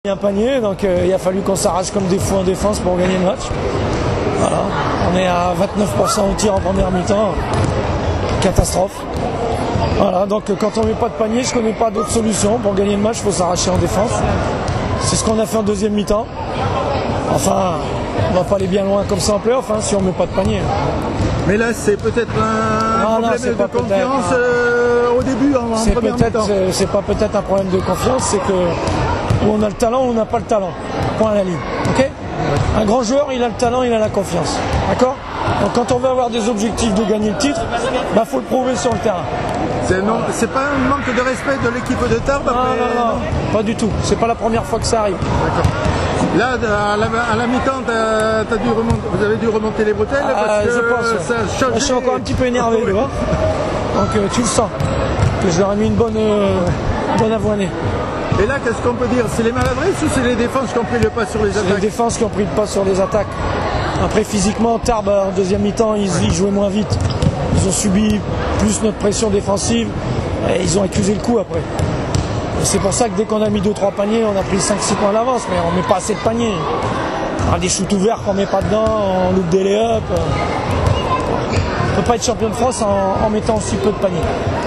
Un panier, donc il a fallu qu'on s'arrache comme des fous en défense pour gagner le match. Voilà. On est à 29% au tir en première mi-temps. Catastrophe. Voilà, donc quand on met pas de panier, je connais pas d'autre solution. Pour gagner le match, il faut s'arracher en défense. C'est ce qu'on a fait en deuxième mi-temps. Enfin, on va pas aller bien loin comme ça en play-off si on met pas de panier. Mais là, c'est peut-être un problème de confiance au début, en première mi-temps. C'est pas peut-être un problème de confiance, c'est que où on a le talent ou on n'a pas le talent. Point à la ligne. Ok ? Un grand joueur, il a le talent, il a la confiance. D'accord ? Donc quand on veut avoir des objectifs de gagner le titre, faut le prouver sur le terrain. C'est pas un manque de respect de l'équipe de Tarbes après... Non, pas du tout. C'est pas la première fois que ça arrive. D'accord. Là, à la mi-temps, vous avez dû remonter les bretelles parce que je pense, ça a changé. Je suis encore un petit peu énervé, tu vois. Donc tu le sens. Que je leur ai mis une bonne avoinée. Et là, qu'est-ce qu'on peut dire? C'est les maladresses ou c'est les défenses qui ont pris le pas sur les attaques? C'est les défenses qui ont pris le pas sur les attaques. Après, physiquement, Tarbes, en deuxième mi-temps, ils jouaient moins vite. Ils ont subi plus notre pression défensive et ils ont accusé le coup après. C'est pour ça que dès qu'on a mis 2-3 paniers, on a pris 5-6 points d'avance, mais on ne met pas assez de paniers. On a des shoots ouverts qu'on ne met pas dedans, on loupe des lay-ups. On ne peut pas être champion de France en mettant aussi peu de paniers.